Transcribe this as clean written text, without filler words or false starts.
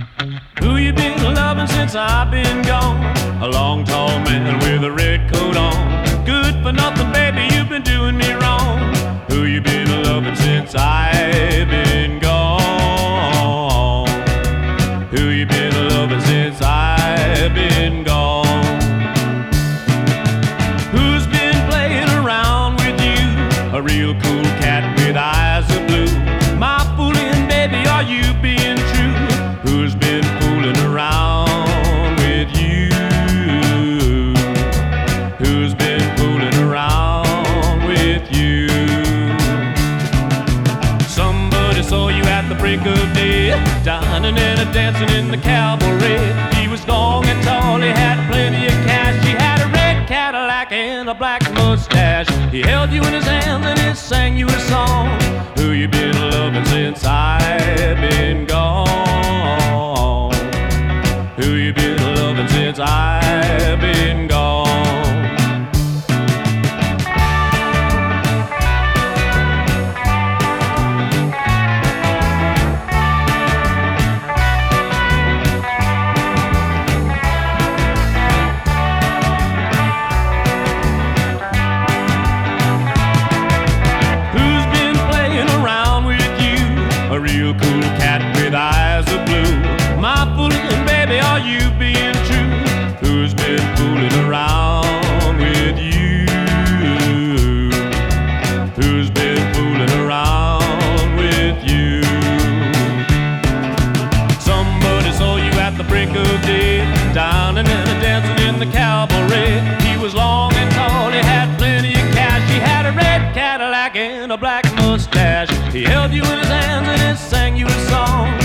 Who you been loving since I've been gone? A long, tall man with a red coat on. Good for nothing, baby, you've been doing me wrong. Who you been loving since I've been gone? Who you been loving since I've been gone? Who's been playing around with you? A real cool cat with eyes of blue. My fooling baby, are you being true? Who's been fooling around with you? Who's been fooling around with you? Somebody saw you at the break of day, dining and a dancing in the cabaret. He was long and tall, he had plenty of cash. He had a red Cadillac and a black mustache. He held you in his hands and he sang you a song. Who you been loving since I've been gone? Who you been loving since I've been gone? Who's been playing around with you? A real cool cat with eyes of blue. My fooling baby, are you being true? Who's been fooling around with you? Who's been fooling around with you? Somebody saw you at the break of day, dining and a dancing in the cabaret. He was long and tall, he had plenty of cash. He had a red Cadillac and a black mustache. He held you in his hands and he sang you a song.